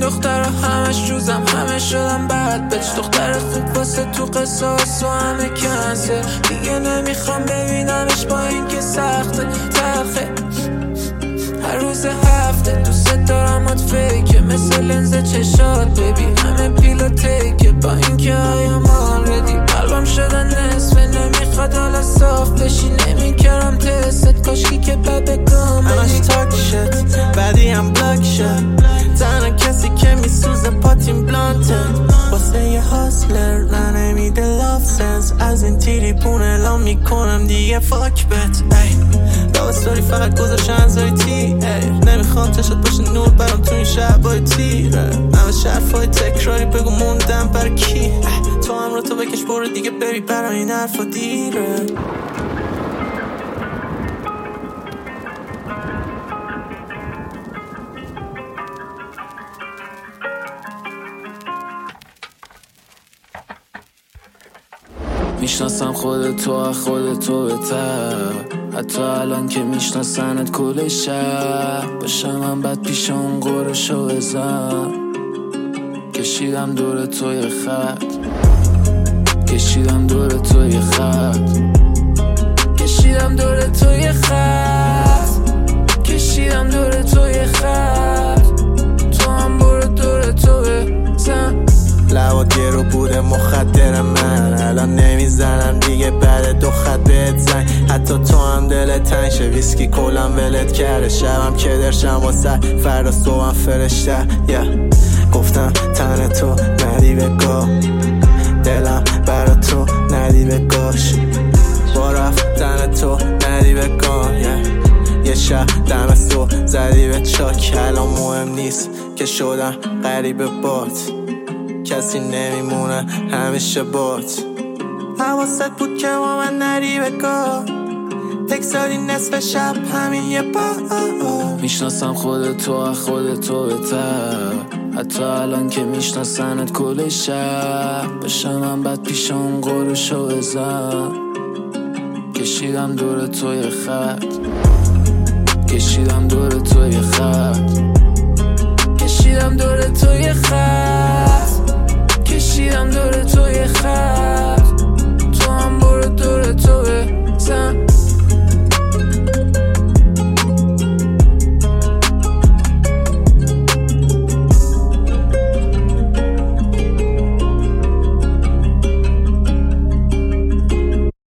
دختر همش جوزم، همه شدم بد بچ. دختر خوب واسه تو قصاص و همه کنسل. دیگه نمیخوام ببینمش با اینکه سخته تلخه. هر روز هفته دوست دارم ات فیکه، مثل لنز چشات ببی همه پیلوتیکه. با اینکه آیم آردی قلبم شده نصفه، نمیخواد حالا صاف بشی. نمیکرم تست کاشکی که ببگام همش تاک شد بعدی هم بلاک شد. تنها کسی که میسوزه پاتیم بلانته واسه یه هاسلر نمیده لاف سنس. از این تیری پون اعلام میکنم دیگه فاک بت. داو ستوری فقط گذاشت انزای تی. نمیخوام تشت باشه نور برام تو این شبای تیره. همه شرفای تکراری بگو موندم بر کی. تو هم رو تو بکش برو دیگه ببی برای این حرفا دیره. میشناسم خودتو بهتر، حتی الان که میشناسنت کل شهر. باشم من بد پیش اون قرشو بزن. کشیدم دور تو یه خط، کشیدم دور تو یه خط، کشیدم دور تو یه خط، کشیدم دور تو یه خط. تو هم برو دور تو بزن. لبات گرو بوده مخدر من، الان نمیزنم دیگه بعد 2 خط بهت زنگ. حتی تو هم دلت تنگ شه، ویسکی کلم ولت کرده. شبم که درشم واسه فردا صبحم فرشته. گفتم تن تو ندی بگاه، دلم برا تو ندی بگاش. با رفتن تو ندی بگاه. یه شب دم تو زدی به چاک. الان مهم نیست که شدم غریب بات، کسی نمیمونه همیشه بات. حواست بود که با من نری بگاه، تکساری نصف شب همین یه بار. میشناسم خودتو بهتر، حتی الان که میشناسنت کل شهر. باشم من بد پیش اون قرشو بزن. کشیدم دور تو یه خط، کشیدم دور تو یه خط، کشیدم دور تو یه خط، کشیدم دور تو یه خط. تو هم برو دور تو بزن.